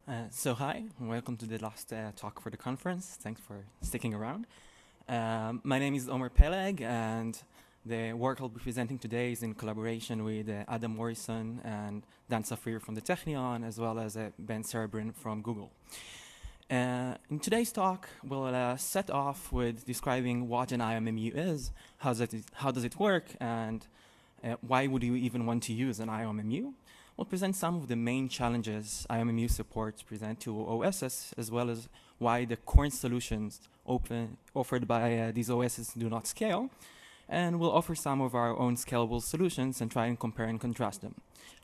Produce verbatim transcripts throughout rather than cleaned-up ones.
Uh, so hi, welcome to the last uh, talk for the conference. Thanks for sticking around. Um, my name is Omer Peleg, and the work I'll be presenting today is in collaboration with uh, Adam Morrison and Dan Safir from the Technion, as well as uh, Ben Serebrin from Google. Uh, in today's talk, we'll uh, set off with describing what an I M M U is, how does it, how does it work, and uh, why would you even want to use an I M M U. We'll present some of the main challenges I M M U supports present to O Ss, as well as why the current solutions open, offered by uh, these O Ss do not scale. And we'll offer some of our own scalable solutions and try and compare and contrast them.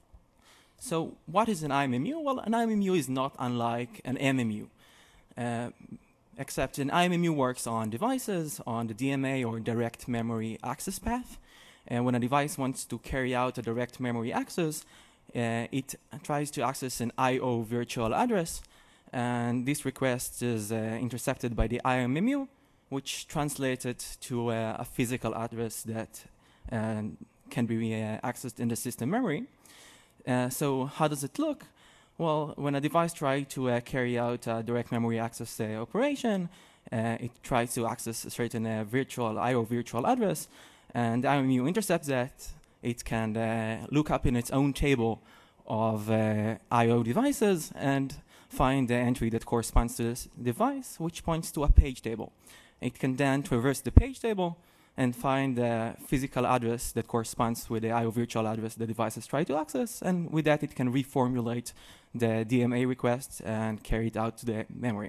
So what is an I M M U? Well, an I M M U is not unlike an M M U, uh, except an I M M U works on devices, on the D M A or direct memory access path. And when a device wants to carry out a direct memory access, Uh, it tries to access an I O virtual address, and this request is uh, intercepted by the I M M U, which translates it to uh, a physical address that uh, can be uh, accessed in the system memory. Uh, so how does it look? Well, when a device tries to uh, carry out a direct memory access uh, operation, uh, it tries to access a certain uh, virtual I O virtual address, and the I M M U intercepts that. It can uh, look up in its own table of uh, I O devices and find the entry that corresponds to this device, which points to a page table. It can then traverse the page table and find the physical address that corresponds with the I O virtual address the device is trying to access, and with that it can reformulate the D M A request and carry it out to the memory.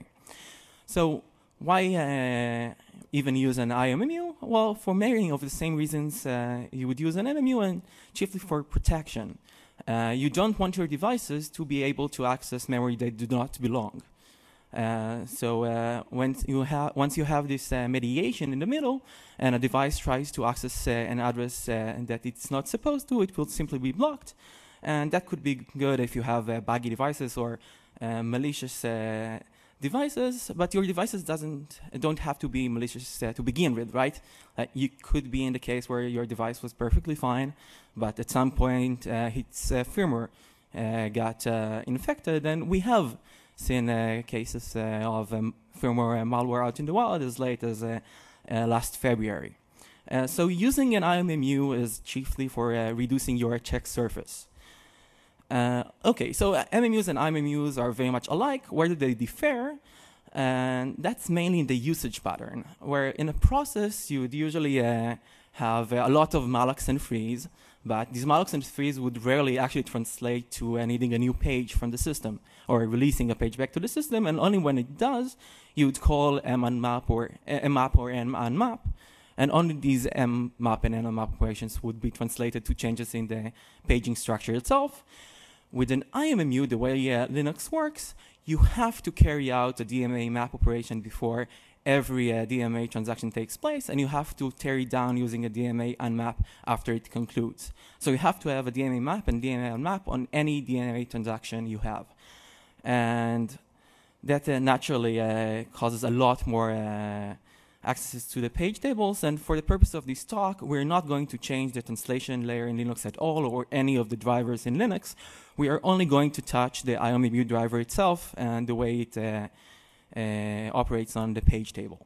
So why uh, even use an I M M U? Well, for many of the same reasons uh, you would use an M M U, and chiefly for protection. Uh, you don't want your devices to be able to access memory that do not belong. Uh, so uh, when you once you have this uh, mediation in the middle, and a device tries to access uh, an address uh, that it's not supposed to, it will simply be blocked. And that could be good if you have uh, buggy devices or uh, malicious uh, devices, but your devices doesn't don't have to be malicious uh, to begin with, right? Uh, you could be in the case where your device was perfectly fine, but at some point uh, its uh, firmware uh, got uh, infected, and we have seen uh, cases uh, of um, firmware uh, malware out in the wild as late as uh, uh, last February. Uh, so using an I M M U is chiefly for uh, reducing your attack surface. Uh, okay, so uh, M M Us and I M M Us are very much alike. Where do they differ? And that's mainly in the usage pattern, where in a process you would usually uh, have uh, a lot of mallocs and frees, but these mallocs and frees would rarely actually translate to uh, needing a new page from the system or releasing a page back to the system, and only when it does, you would call munmap or uh, mmap or munmap, and only these mmap and nmap operations would be translated to changes in the paging structure itself. With an I M M U, the way uh, Linux works, you have to carry out a D M A map operation before every uh, D M A transaction takes place, and you have to tear it down using a D M A unmap after it concludes. So you have to have a D M A map and D M A unmap on any D M A transaction you have. And that uh, naturally uh, causes a lot more uh, access to the page tables, and for the purpose of this talk, we're not going to change the translation layer in Linux at all, or any of the drivers in Linux. We are only going to touch the I M M U driver itself and the way it uh, uh, operates on the page table.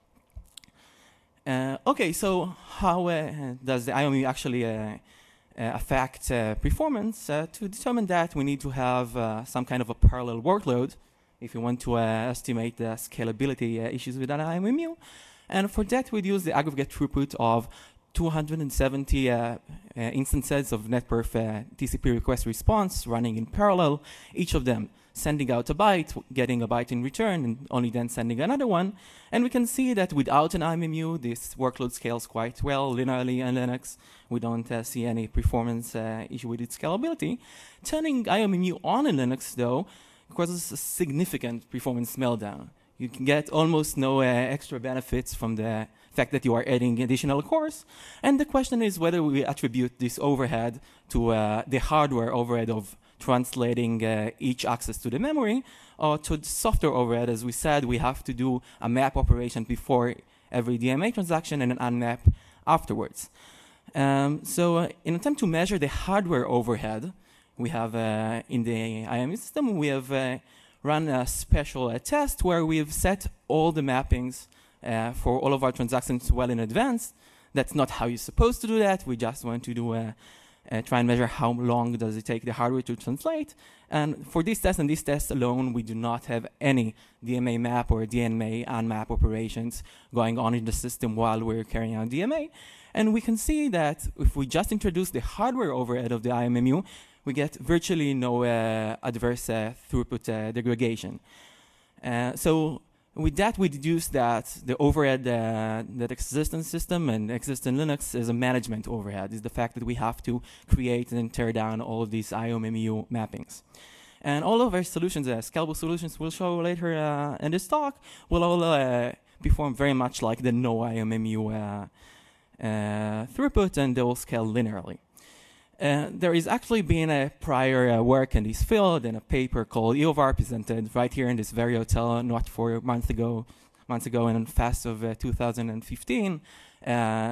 Uh, okay, so how uh, does the I M M U actually uh, uh, affect uh, performance? Uh, to determine that, we need to have uh, some kind of a parallel workload if you want to uh, estimate the scalability uh, issues with an I M M U. And for that, we'd use the aggregate throughput of two hundred seventy uh, uh, instances of NetPerf uh, T C P request response running in parallel, each of them sending out a byte, getting a byte in return, and only then sending another one. And we can see that without an I M M U, this workload scales quite well linearly in Linux. We don't uh, see any performance uh, issue with its scalability. Turning I M M U on in Linux, though, causes a significant performance meltdown. You can get almost no uh, extra benefits from the fact that you are adding additional cores. And the question is whether we attribute this overhead to uh, the hardware overhead of translating uh, each access to the memory, or to the software overhead. As we said, we have to do a map operation before every D M A transaction and an unmap afterwards. Um, so uh, in an attempt to measure the hardware overhead, we have uh, in the I M U system, we have uh, run a special uh, test where we've set all the mappings uh, for all of our transactions well in advance. That's not how you're supposed to do that. We just want to do a, uh, try and measure how long does it take the hardware to translate. And for this test and this test alone, we do not have any D M A map or D M A unmap operations going on in the system while we're carrying out D M A. And we can see that if we just introduce the hardware overhead of the I M M U, we get virtually no uh, adverse uh, throughput uh, degradation. Uh, so with that, we deduce that the overhead uh, that exists in the system and exists in Linux is a management overhead, is the fact that we have to create and tear down all of these I O M M U mappings. And all of our solutions, uh, scalable solutions we'll show later uh, in this talk, will all uh, perform very much like the no I O M M U uh, uh, throughput, and they will scale linearly. Uh, there is actually been a prior uh, work in this field in a paper called E O V A R presented right here in this very hotel not four months ago, months ago in FAST of uh, two thousand fifteen. Uh,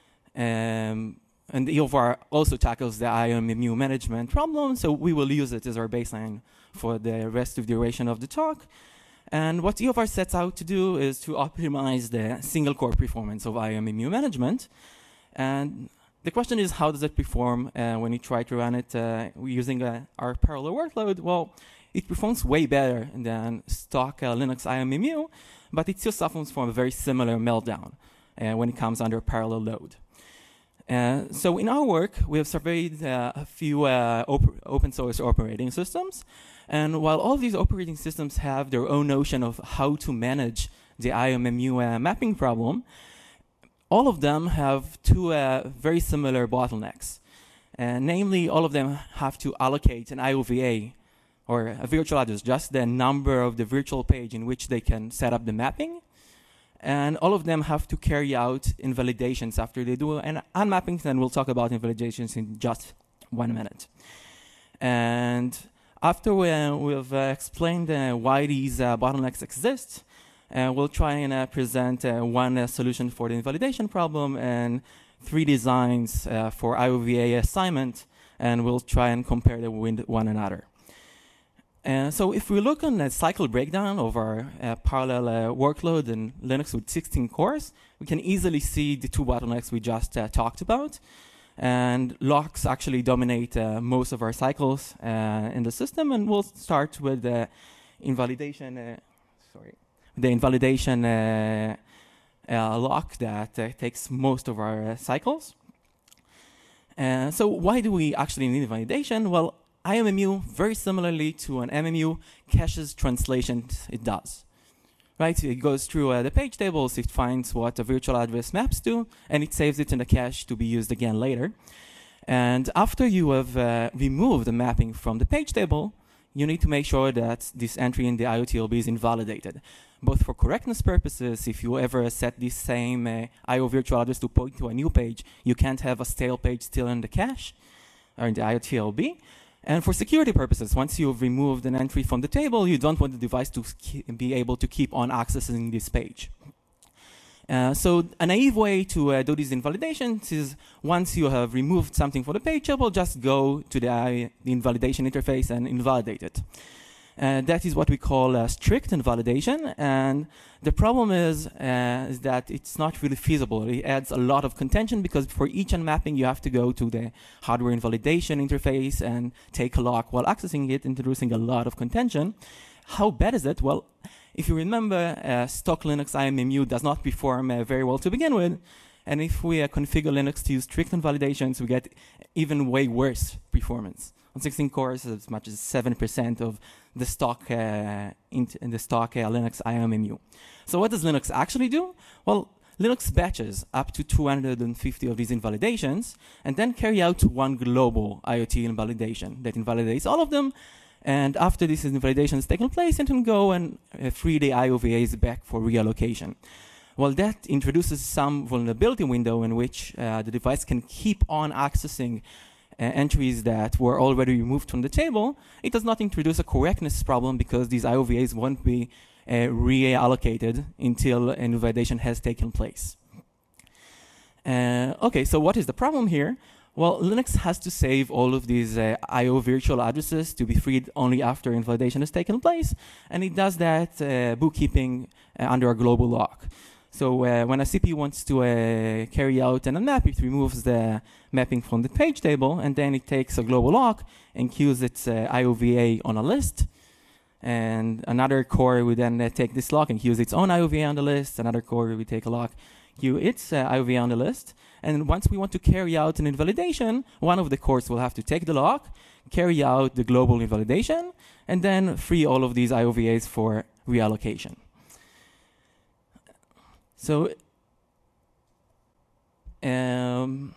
um, and E O V A R also tackles the I O M M U management problem, so we will use it as our baseline for the rest of the duration of the talk. And what E O V A R sets out to do is to optimize the single core performance of I O M M U management. And the question is, how does it perform uh, when you try to run it uh, using uh, our parallel workload? Well, it performs way better than stock uh, Linux I O M M U, but it still suffers from a very similar meltdown uh, when it comes under parallel load. Uh, so in our work, we have surveyed uh, a few uh, op open source operating systems. And while all these operating systems have their own notion of how to manage the I O M M U uh, mapping problem, all of them have two uh, very similar bottlenecks. Uh, namely, all of them have to allocate an I O V A, or a virtual address, just the number of the virtual page in which they can set up the mapping. And all of them have to carry out invalidations after they do an unmapping, and we'll talk about invalidations in just one minute. And after we, uh, we've uh, explained uh, why these uh, bottlenecks exist, Uh, we'll try and uh, present uh, one uh, solution for the invalidation problem and three designs uh, for I O V A assignment, and we'll try and compare them with one another. Uh, so if we look on the cycle breakdown of our uh, parallel uh, workload in Linux with sixteen cores, we can easily see the two bottlenecks we just uh, talked about. And locks actually dominate uh, most of our cycles uh, in the system, and we'll start with the invalidation, uh, sorry. the invalidation uh, uh, lock that uh, takes most of our uh, cycles. Uh, so why do we actually need invalidation? Well, I O M M U, very similarly to an M M U, caches translations it does. Right? It goes through uh, the page tables, it finds what a virtual address maps to, and it saves it in the cache to be used again later. And after you have uh, removed the mapping from the page table, you need to make sure that this entry in the I O T L B is invalidated, both for correctness purposes. If you ever set this same uh, I O virtual address to point to a new page, you can't have a stale page still in the cache or in the I O T L B. And for security purposes, once you've removed an entry from the table, you don't want the device to be able to keep on accessing this page. Uh, so a naive way to uh, do these invalidations is once you have removed something from the page table, just go to the, uh, the invalidation interface and invalidate it. Uh, that is what we call uh, strict invalidation. And the problem is, uh, is that it's not really feasible. It adds a lot of contention because for each unmapping, you have to go to the hardware invalidation interface and take a lock while accessing it, introducing a lot of contention. How bad is it? Well, if you remember, uh, stock Linux I O M M U does not perform uh, very well to begin with. And if we uh, configure Linux to use strict invalidations, we get even way worse performance. On sixteen cores, as much as seven percent of the stock, uh, in the stock uh, Linux I O M M U. So what does Linux actually do? Well, Linux batches up to two hundred fifty of these invalidations and then carry out one global I O T invalidation that invalidates all of them. And after this invalidation has taken place, it can go and uh, free the I O V As back for reallocation. Well, that introduces some vulnerability window in which uh, the device can keep on accessing uh, entries that were already removed from the table. It does not introduce a correctness problem because these I O V As won't be uh, reallocated until invalidation has taken place. Uh, okay, so what is the problem here? Well, Linux has to save all of these uh, I O virtual addresses to be freed only after invalidation has taken place, and it does that uh, bookkeeping uh, under a global lock. So uh, when a C P U wants to uh, carry out an unmap, it removes the mapping from the page table, and then it takes a global lock and queues its uh, I O V A on a list. And another core would then uh, take this lock and queues its own I O V A on the list. Another core would take a lock, queue its uh, I O V A on the list. And once we want to carry out an invalidation, one of the cores will have to take the lock, carry out the global invalidation, and then free all of these I O V As for reallocation. So, um,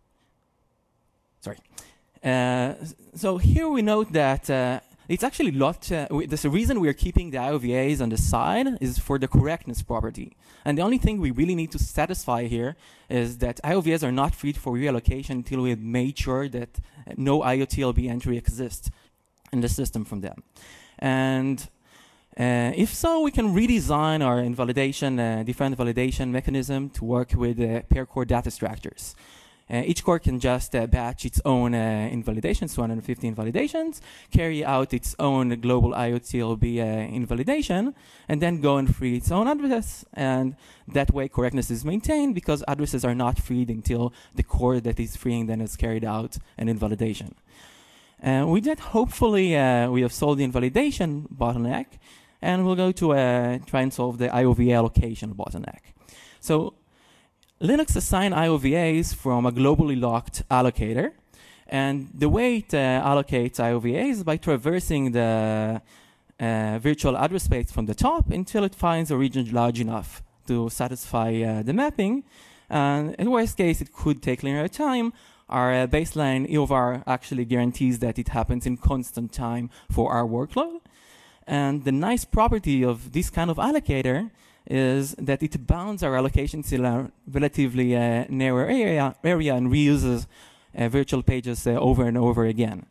sorry. Uh, so here we note that uh, it's actually lot. Uh, we, the reason we are keeping the I O V As on the side is for the correctness property. And the only thing we really need to satisfy here is that I O V As are not freed for reallocation until we have made sure that no I O T L B entry exists in the system from them. And uh, if so, we can redesign our invalidation, uh, different validation mechanism to work with uh, pair core data structures. Uh, each core can just uh, batch its own uh, invalidations, two hundred fifty invalidations, carry out its own global I O T L B uh, invalidation, and then go and free its own address. And that way correctness is maintained because addresses are not freed until the core that is freeing then has carried out an invalidation. Uh, with that, hopefully, uh, we have solved the invalidation bottleneck, and we'll go to uh, try and solve the I O V A allocation bottleneck. So Linux assigns I O V As from a globally locked allocator, and the way it uh, allocates I O V As is by traversing the uh, virtual address space from the top until it finds a region large enough to satisfy uh, the mapping. And in worst case, it could take linear time. Our uh, baseline E O V A R actually guarantees that it happens in constant time for our workload. And the nice property of this kind of allocator is that it bounds our allocations in a relatively uh, narrow area, area and reuses uh, virtual pages uh, over and over again.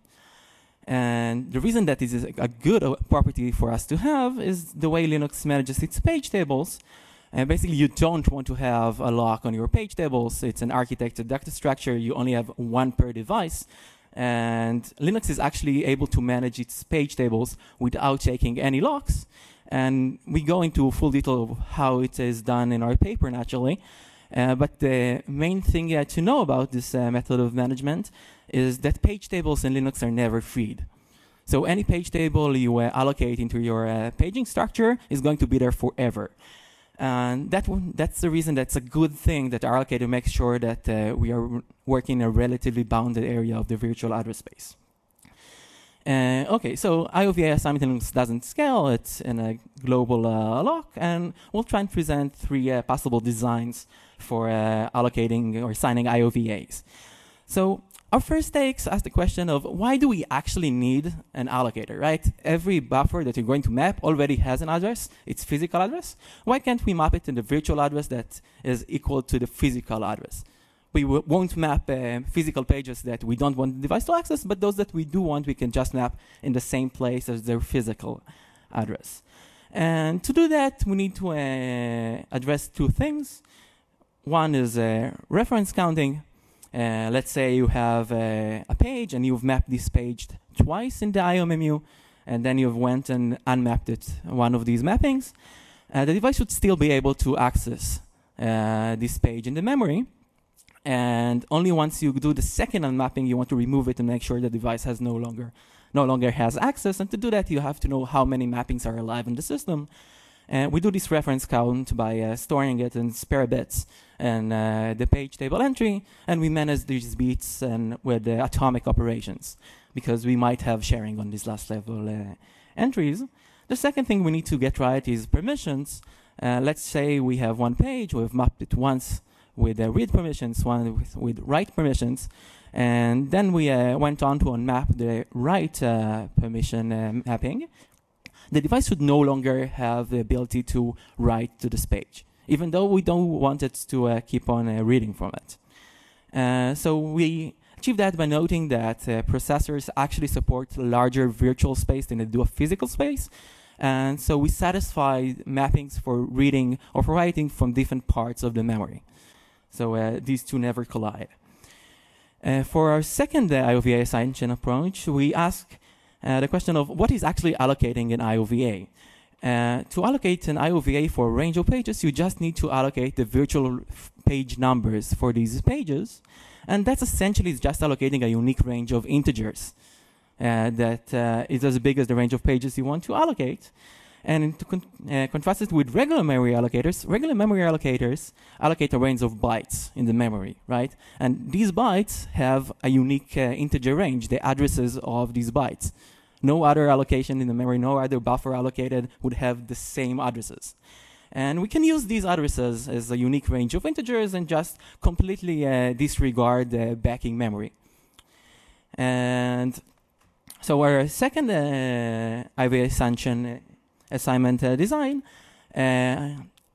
And the reason that this is a good uh, property for us to have is the way Linux manages its page tables. And basically, you don't want to have a lock on your page tables. It's an architected data structure. You only have one per device. And Linux is actually able to manage its page tables without taking any locks. And we go into full detail of how it is done in our paper, naturally. Uh, but the main thing uh, to know about this uh, method of management is that page tables in Linux are never freed. So any page table you uh, allocate into your uh, paging structure is going to be there forever. And that one, that's the reason that's a good thing that our allocator makes sure that uh, we are working in a relatively bounded area of the virtual address space. Uh, okay, so I O V A assignment doesn't scale. It's in a global uh, lock, and we'll try and present three uh, possible designs for uh, allocating or assigning I O V As. So our first takes ask the question of why do we actually need an allocator, right? Every buffer that you're going to map already has an address, its physical address. Why can't we map it in the virtual address that is equal to the physical address? We w won't map uh, physical pages that we don't want the device to access, but those that we do want, we can just map in the same place as their physical address. And to do that, we need to uh, address two things. One is uh, reference counting. Uh, let's say you have uh, a page and you've mapped this page twice in the I O menu, and then you've went and unmapped it, one of these mappings. Uh, the device should still be able to access uh, this page in the memory. And only once you do the second unmapping, you want to remove it and make sure the device has no longer, no longer has access. And to do that, you have to know how many mappings are alive in the system. And we do this reference count by uh, storing it in spare bits and uh, the page table entry, and we manage these bits and with uh, atomic operations because we might have sharing on these last level uh, entries. The second thing we need to get right is permissions. Uh, let's say we have one page, we've mapped it once with uh, read permissions, one with, with write permissions, and then we uh, went on to unmap the write uh, permission uh, mapping. The device should no longer have the ability to write to this page, even though we don't want it to uh, keep on uh, reading from it. Uh, so we achieve that by noting that uh, processors actually support larger virtual space than they do a physical space. And so we satisfy mappings for reading or for writing from different parts of the memory. So uh, these two never collide. Uh, for our second uh, I O V A assumption approach, we ask uh, the question of what is actually allocating an I O V A. Uh, to allocate an I O V A for a range of pages, you just need to allocate the virtual page numbers for these pages, and that's essentially just allocating a unique range of integers uh, that uh, is as big as the range of pages you want to allocate. And to con uh, contrast it with regular memory allocators, regular memory allocators allocate a range of bytes in the memory, right? And these bytes have a unique uh, integer range, the addresses of these bytes. No other allocation in the memory, no other buffer allocated would have the same addresses. And we can use these addresses as a unique range of integers and just completely uh, disregard the backing memory. And so our second uh, I O V A assumption assignment uh, design uh,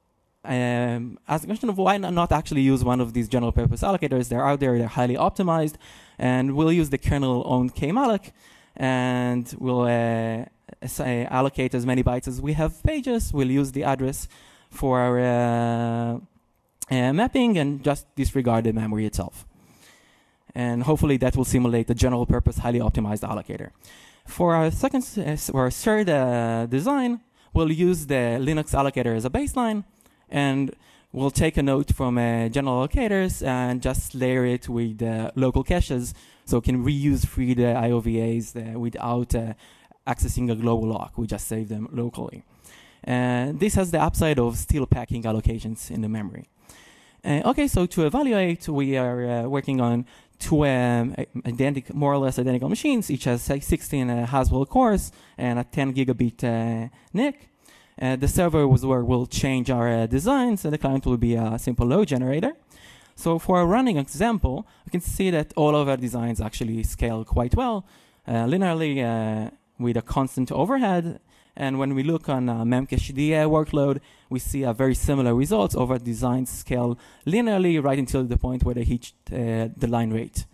um, as a question of why not actually use one of these general purpose allocators. They're out there, they're highly optimized, and we'll use the kernel-owned kmalloc, and we'll uh, say allocate as many bytes as we have pages. We'll use the address for our uh, uh, mapping and just disregard the memory itself. And hopefully that will simulate the general purpose highly optimized allocator. For our second, uh, or our third uh, design, we'll use the Linux allocator as a baseline, and we'll take a node from uh, general allocators and just layer it with uh, local caches, so we can reuse free the I O V As uh, without uh, accessing a global lock. We just save them locally. And this has the upside of still packing allocations in the memory. Uh, okay, so to evaluate, we are uh, working on two um, identical, more or less identical machines. Each has sixteen uh, Haswell cores and a ten gigabit uh, N I C. Uh, the server was where we'll change our uh, designs, and the client will be a simple load generator. So for a running example, we can see that all of our designs actually scale quite well, uh, linearly uh, with a constant overhead. And when we look on uh, memcached uh, workload, we see a very similar results. Over designs scale linearly right until the point where they hit uh, the line rate.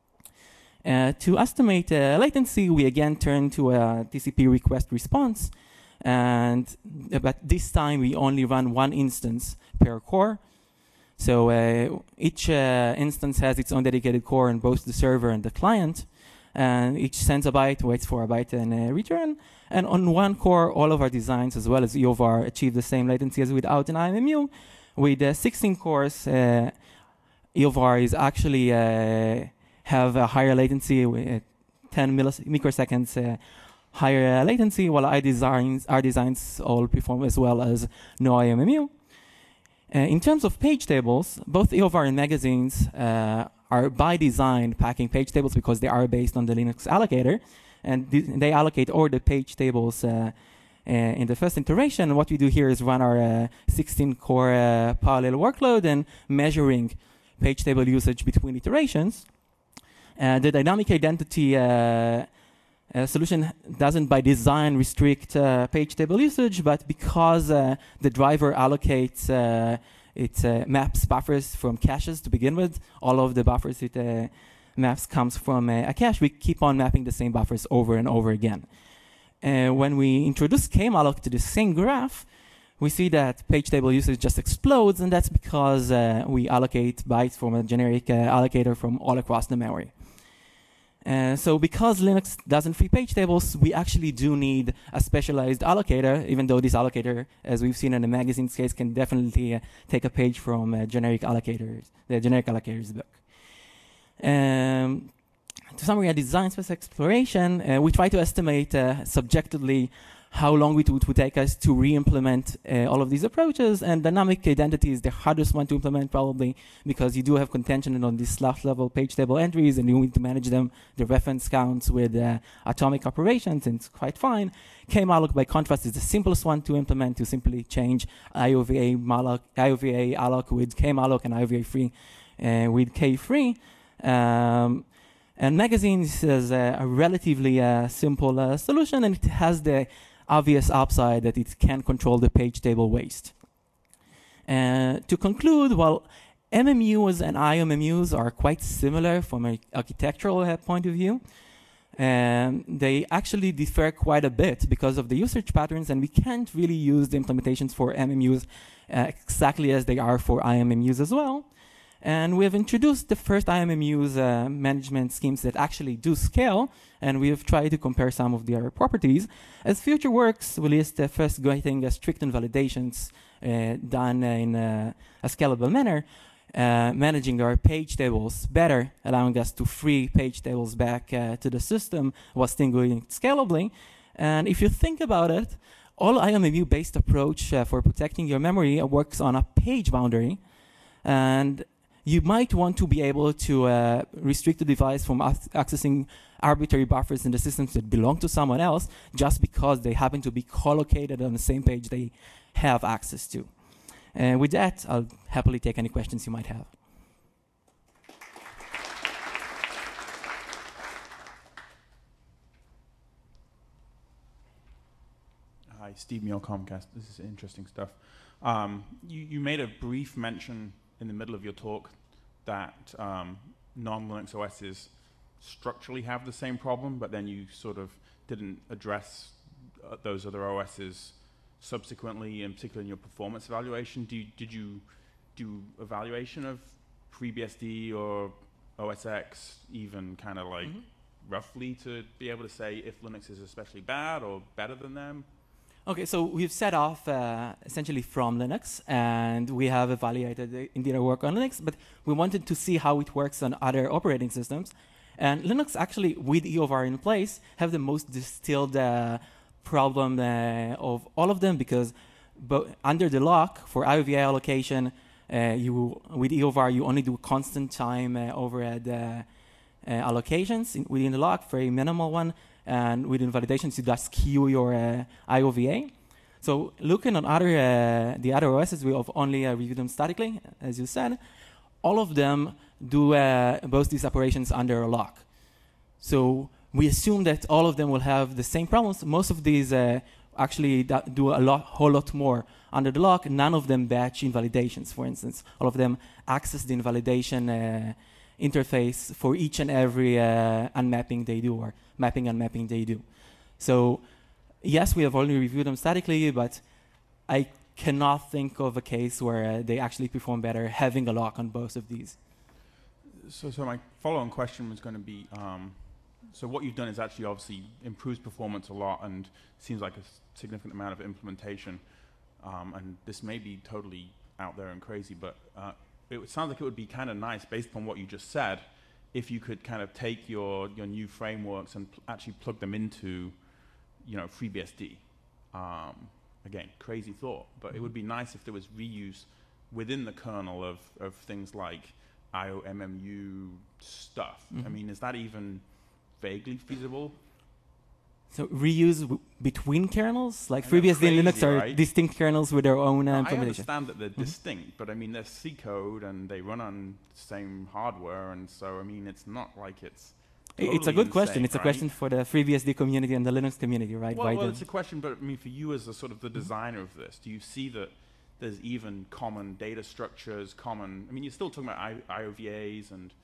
Uh, to estimate uh, latency, we again turn to a T C P request response. And uh, but this time we only run one instance per core. So uh, each uh, instance has its own dedicated core in both the server and the client. And each sends a byte, waits for a byte, and uh, return. And on one core, all of our designs, as well as E O V A R, achieve the same latency as without an I M M U. With uh, sixteen cores, uh, E O V A R is actually uh, have a higher latency, with ten microseconds uh, higher uh, latency, while our designs, our designs all perform as well as no I M M U. Uh, in terms of page tables, both E O V A R and magazines uh, are by design packing page tables because they are based on the Linux allocator, and th they allocate all the page tables uh, uh, in the first iteration. What we do here is run our sixteen core uh, uh, parallel workload and measuring page table usage between iterations. Uh, the dynamic identity uh, uh, solution doesn't by design restrict uh, page table usage, but because uh, the driver allocates uh, it uh, maps buffers from caches to begin with. All of the buffers it uh, maps comes from uh, a cache. We keep on mapping the same buffers over and over again. Uh, when we introduce kmalloc to the same graph, we see that page table usage just explodes, and that's because uh, we allocate bytes from a generic uh, allocator from all across the memory. Uh, so because Linux doesn't free page tables, we actually do need a specialized allocator, even though this allocator, as we've seen in the magazine's case, can definitely uh, take a page from uh, generic allocators, the generic allocators book. Um, to summarize a design space exploration, uh, we try to estimate uh, subjectively how long it would, would take us to re-implement uh, all of these approaches, and dynamic identity is the hardest one to implement probably because you do have contention on these slash level page table entries and you need to manage them, the reference counts with uh, atomic operations, and it's quite fine. Kmalloc, by contrast, is the simplest one to implement, to simply change I O V A malloc, I O V A alloc with kmalloc and I O V A free uh, with k-free. Um, and magazines is a, a relatively uh, simple uh, solution, and it has the obvious upside that it can control the page table waste. Uh, to conclude, while M M Us and I M M Us are quite similar from an architectural uh, point of view, um, they actually differ quite a bit because of the usage patterns, and we can't really use the implementations for M M Us uh, exactly as they are for I M M Us as well. And we have introduced the first I M M U's uh, management schemes that actually do scale, and we have tried to compare some of their properties. As FutureWorks, we list uh, first getting uh, strict invalidations uh, done uh, in uh, a scalable manner, uh, managing our page tables better, allowing us to free page tables back uh, to the system while still doing it scalably. And if you think about it, all I M M U-based approach uh, for protecting your memory uh, works on a page boundary, and you might want to be able to uh, restrict the device from accessing arbitrary buffers in the systems that belong to someone else just because they happen to be collocated on the same page they have access to. And with that, I'll happily take any questions you might have. Hi, Steve Muir, Comcast. This is interesting stuff. Um, you, you made a brief mention in the middle of your talk that um, non-Linux O Ss structurally have the same problem, but then you sort of didn't address uh, those other O Ss subsequently, in particular in your performance evaluation. Do you, did you do evaluation of FreeBSD or O S X, even kind of like mm-hmm. roughly to be able to say if Linux is especially bad or better than them? Okay, so we've set off uh, essentially from Linux, and we have evaluated the indeed our work on Linux, but we wanted to see how it works on other operating systems. And Linux actually, with E O V R in place, have the most distilled uh, problem uh, of all of them, because under the lock, for I O V A allocation, uh, you with E O V R, you only do constant time uh, overhead uh, uh, allocations in, within the lock, very minimal one. And with invalidations, you just skew your uh, I O V A. So looking at other uh, the other O Ss, we have only uh, reviewed them statically, as you said. All of them do uh, both these operations under a lock. So we assume that all of them will have the same problems. Most of these uh, actually do a lot, whole lot more under the lock. None of them batch invalidations, for instance. All of them access the invalidation uh, interface for each and every uh, unmapping they do, or mapping unmapping they do. So yes, we have only reviewed them statically, but I cannot think of a case where uh, they actually perform better having a lock on both of these. So, so my follow-on question was going to be, um, so what you've done is actually obviously improves performance a lot and seems like a significant amount of implementation. Um, and this may be totally out there and crazy, but uh, it sounds like it would be kind of nice, based upon what you just said, if you could kind of take your, your new frameworks and pl actually plug them into, you know, FreeBSD. Um, again, crazy thought, but it would be nice if there was reuse within the kernel of, of things like I O M M U stuff. Mm-hmm. I mean, is that even vaguely feasible? So reuse w between kernels? Like FreeBSD and Linux are right? distinct kernels with their own uh, no, implementation. I understand that they're mm-hmm. distinct, but I mean, they're C code and they run on the same hardware, and so, I mean, it's not like it's totally It's a good insane, question. It's right? a question for the FreeBSD community and the Linux community, right? Well, Why well it's a question, but I mean, for you as the sort of the designer of this, do you see that there's even common data structures, common, I mean, you're still talking about I I O V As, and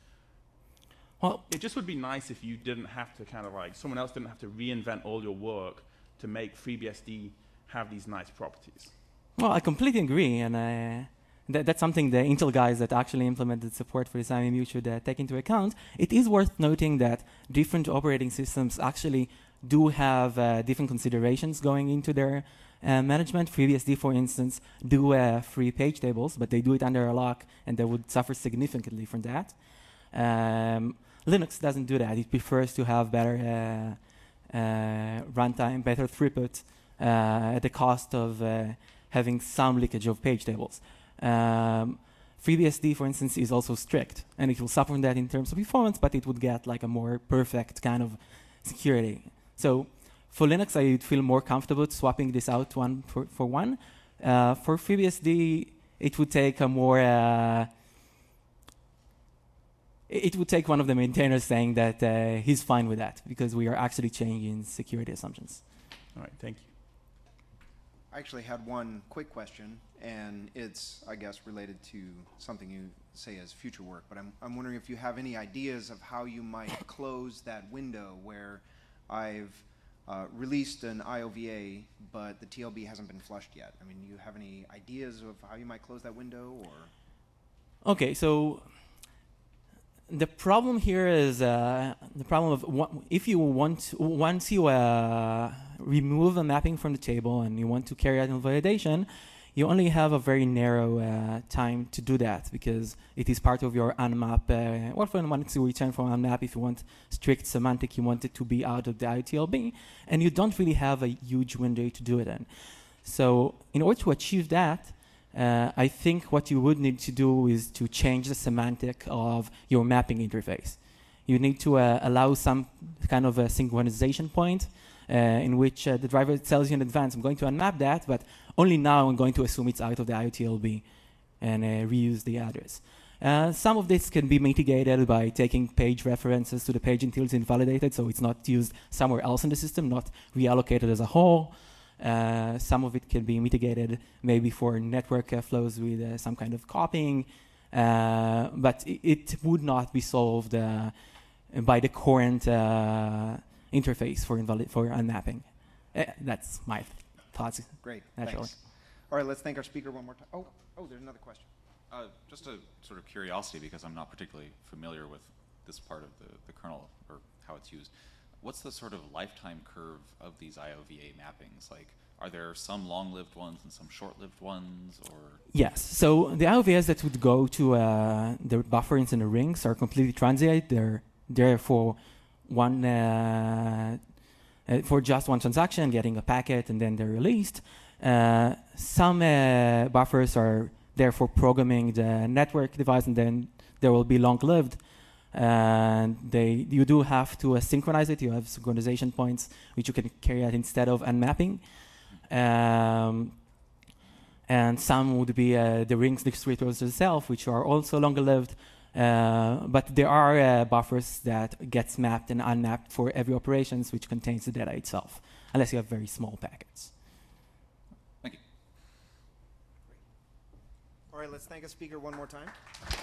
well, it just would be nice if you didn't have to kind of like, someone else didn't have to reinvent all your work to make FreeBSD have these nice properties. Well, I completely agree, and uh, th that's something the Intel guys that actually implemented support for this I M M U should uh, take into account. It is worth noting that different operating systems actually do have uh, different considerations going into their uh, management. FreeBSD, for instance, do uh, free page tables, but they do it under a lock, and they would suffer significantly from that. Um, Linux doesn't do that. It prefers to have better uh, uh, runtime, better throughput uh, at the cost of uh, having some leakage of page tables. Um, FreeBSD, for instance, is also strict, and it will suffer from that in terms of performance, but it would get like a more perfect kind of security. So for Linux, I would feel more comfortable swapping this out one for, for one. Uh, for FreeBSD, it would take a more uh, it would take one of the maintainers saying that uh, he's fine with that, because we are actually changing security assumptions. All right, thank you. I actually had one quick question, and it's, I guess, related to something you say as future work, but I'm, I'm wondering if you have any ideas of how you might close that window where I've uh, released an I O V A, but the T L B hasn't been flushed yet. I mean, do you have any ideas of how you might close that window, or? Okay, so the problem here is uh, the problem of what, if you want once you uh, remove a mapping from the table and you want to carry out invalidation, you only have a very narrow uh, time to do that because it is part of your unmap. Uh, well, when you want to return from unmap, if you want strict semantic, you want it to be out of the I T L B, and you don't really have a huge window to do it in. So in order to achieve that, uh, I think what you would need to do is to change the semantic of your mapping interface. You need to uh, allow some kind of a synchronization point uh, in which uh, the driver tells you in advance, I'm going to unmap that, but only now I'm going to assume it's out of the I T L B and uh, reuse the address. Uh, some of this can be mitigated by taking page references to the page until it's invalidated, so it's not used somewhere else in the system, not reallocated as a whole. Uh, some of it can be mitigated maybe for network uh, flows with uh, some kind of copying, uh, but it, it would not be solved uh, by the current uh, interface for invalid for unmapping. Uh, that's my thoughts. Great, naturally. thanks. All right, let's thank our speaker one more time. Oh, oh, there's another question. Uh, just a sort of curiosity, because I'm not particularly familiar with this part of the, the kernel or how it's used. What's the sort of lifetime curve of these I O V A mappings? Like, are there some long-lived ones and some short-lived ones, or? Yes. So the I O V As that would go to uh, the bufferings and the rings are completely transient. They're there for one, uh, uh, for just one transaction, getting a packet, and then they're released. Uh, some uh, buffers are there for programming the network device, and then they will be long-lived. And they, you do have to uh, synchronize it. You have synchronization points which you can carry out instead of unmapping. Um, and some would be uh, the rings distributors itself, which are also longer lived. Uh, but there are uh, buffers that gets mapped and unmapped for every operations which contains the data itself, unless you have very small packets. Thank you. All right, let's thank a speaker one more time.